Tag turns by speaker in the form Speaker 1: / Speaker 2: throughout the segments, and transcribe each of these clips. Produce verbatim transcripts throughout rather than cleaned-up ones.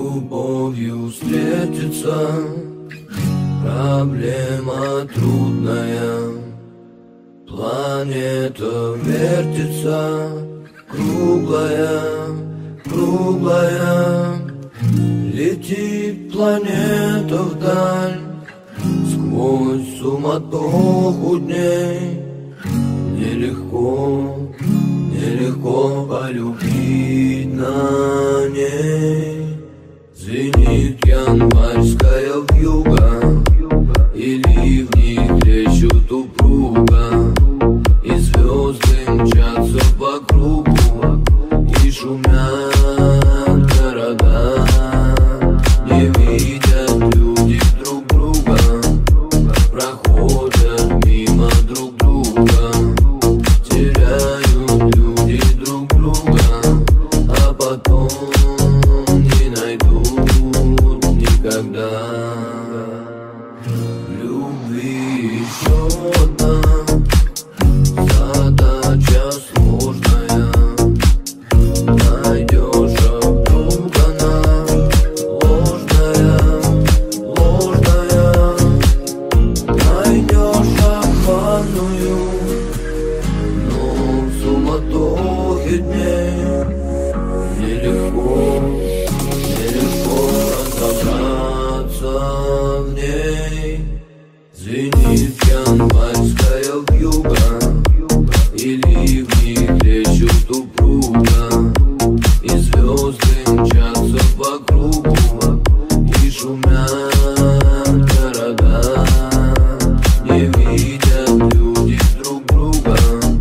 Speaker 1: любовью встретиться. Проблема трудная, планета вертится, круглая, круглая. Летит планета вдаль, сквозь суматоху дней. Нелегко, нелегко полюбить на ней. Звенит январская вьюга, и ливни трещут упруго, и звезды мчатся по кругу, и шумят города. Не видят люди друг друга, проходят мимо друг друга. Теряют люди друг друга, а потом не найдут никогда. В любви еще одна задача сложная. Найдешь, а вдруг она ложная, ложная. Найдешь обманную, но в суматохе дней нелегко, нелегко разобраться в ней. Звенит январская вьюга, и ливни трещут упруго, и звезды мчатся по кругу, и шумят города. Не видят люди друг друга,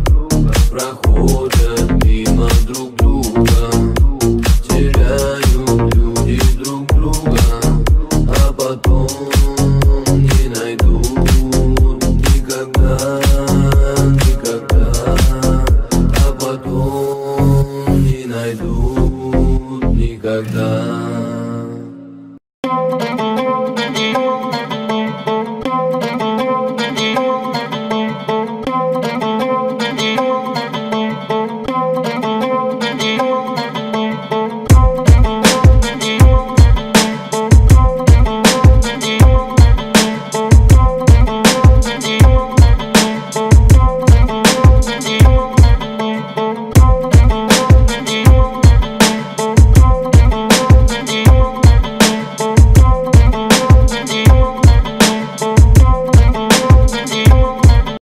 Speaker 1: проходят мимо друг друга. Теряют люди друг друга, а потом не найдут никогда, никогда. А потом не найдут никогда.